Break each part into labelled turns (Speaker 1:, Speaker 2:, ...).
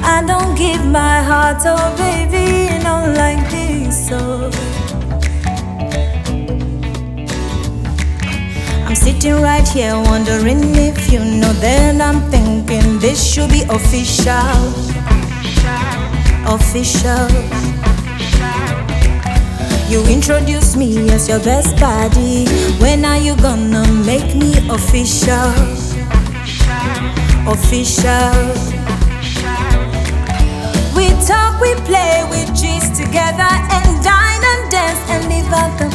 Speaker 1: I don't give my heart, oh baby, not like this, oh. I'm sitting right here wondering if you know that I'm thinking this should be official. Official. You introduced me as your best buddy. When are you gonna make me official? Official. We talk, we play, we gist together and dine and dance and live out the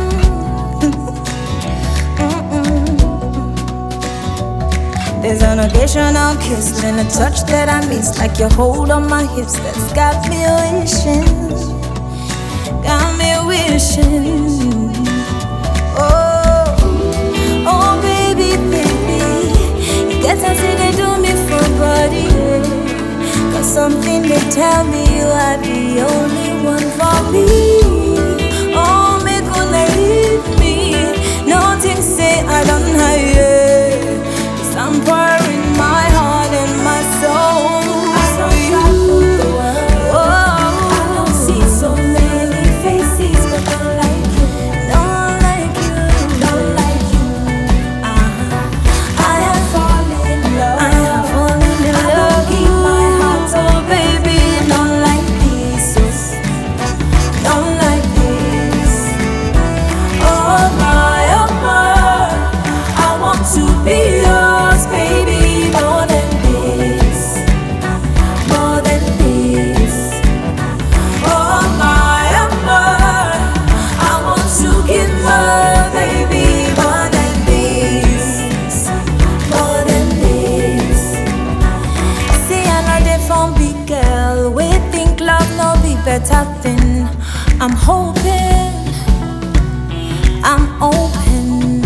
Speaker 1: There's an occasional kiss and a touch that I miss, like your hold on my hips that's got me wishing, got me wishing. Oh, oh baby, baby, you get something to do me for body, yeah. Got something to tell me you are the only one for me. Oh, make gonna leave me, nothing say I don't have you. I'm pouring my heart and my soul for you. Oh, I don't see so many faces, but don't like you, don't like you, don't like you. I have fallen in love. I have fallen in love. I don't give my heart, oh baby, don't like this, don't like this. Oh my, I want to be yours. Better thing. I'm hoping, I'm open.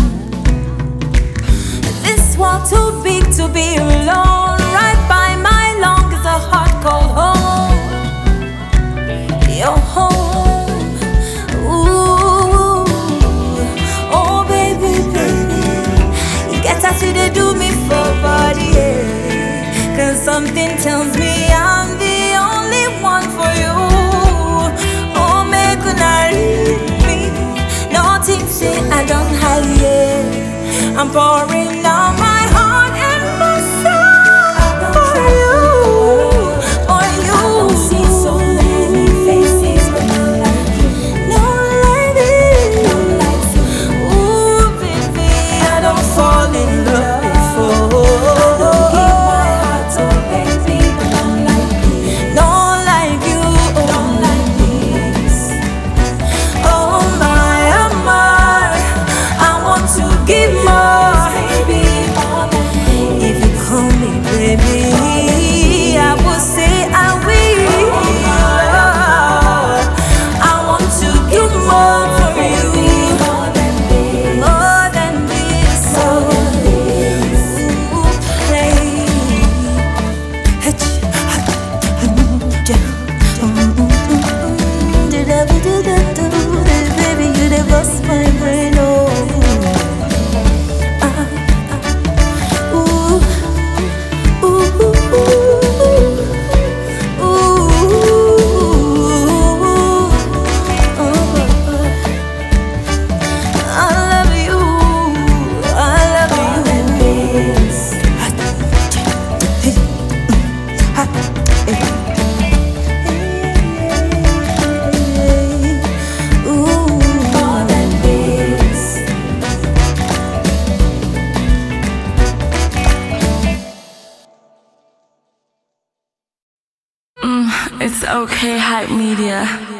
Speaker 1: This world too big to be alone. Right by my lung is a hot cold home. Your home. Ooh, oh baby, baby, you get to to do me for body, yeah. 'Cause something tells me I'm the only one for you. Nothing say I don't have it. I'm pouring out my heart and my soul for you, for you. I don't see so many faces, but not like you, not like this, not like you. Ooh, baby, I don't fall in love before. I don't give my heart to baby, but not like this, not like you, don't like this. Oh my. To give more, baby. If you call me baby, I will say I will. I want to give more for you, more than this, more than this. Baby, you the boss my brain.
Speaker 2: It's okay, Hype Media.